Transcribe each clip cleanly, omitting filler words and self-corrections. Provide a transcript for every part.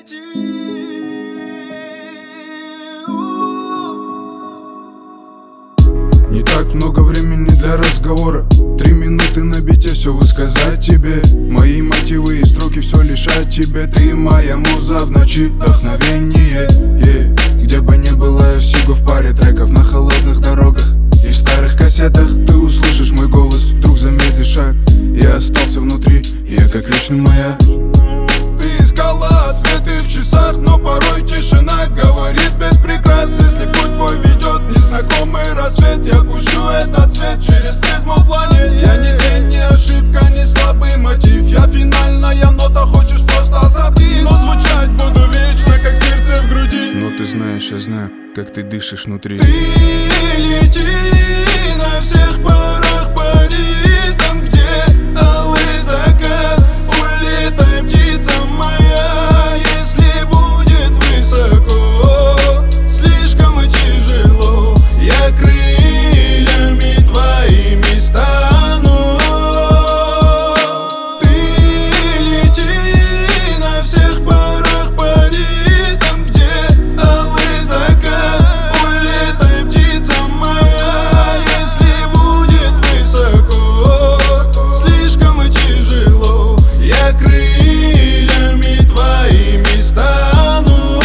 Не так много времени для разговора. 3 минуты на бите, все высказать тебе. Мои мотивы и строки все лишь о тебе. Ты моя муза в ночи, вдохновение, Где бы ни было, я всего в паре треков. На холодных дорогах и в старых кассетах ты услышишь мой голос, вдруг замедлишь шаг. Я остался внутри, я как вечный маяк. Ты искала ответы в часах, но порой тишина говорит без прикрас. Если путь твой ведет незнакомый рассвет, я пущу этот свет через призму планет. Я не тень, не ошибка, не слабый мотив. Я финальная нота, хочешь просто сопри. Но звучать буду вечно, как сердце в груди. Но ты знаешь, я знаю, как ты дышишь внутри. Ты лети на всех парах, пари там, где алый закат. Улетай, птица моя, если будет высоко, слишком тяжело, я крыльями твоими стану. Ты лети на всех парах, пари там, где алый закат. Улетай, птица моя, если будет высоко, слишком тяжело, я крыльями твоими стану.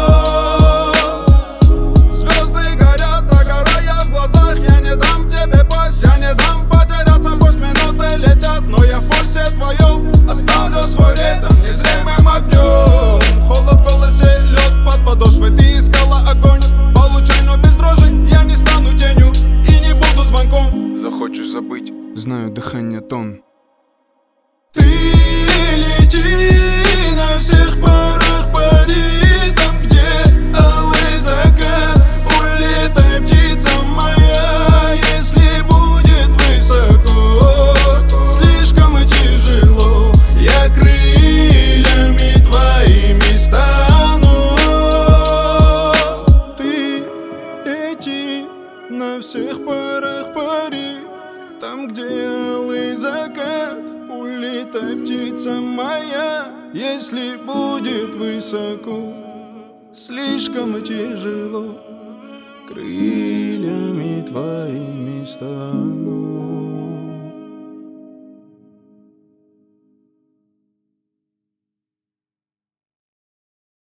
Звезды горят, догорая в глазах. Я не дам тебе пасть, я не дам потеряться. Пусть минуты летят, но я в пульсе твоем оставлю свой ритм незримым огнем. Холод в голосе, лед под подошвой. Ты искала огонь, получай, но без дрожи. Я не стану тенью и не буду звонком. Захочешь забыть, знаю, дыхание тон. Ты лети на всех парах, пари там, где алый закат. Улетай, птица моя, если будет высоко, слишком тяжело, я крыльями твоими стану. Ты лети на всех парах, пари там, где алый закат. Улетай, птица моя, если будет высоко, слишком тяжело, крыльями твоими стану.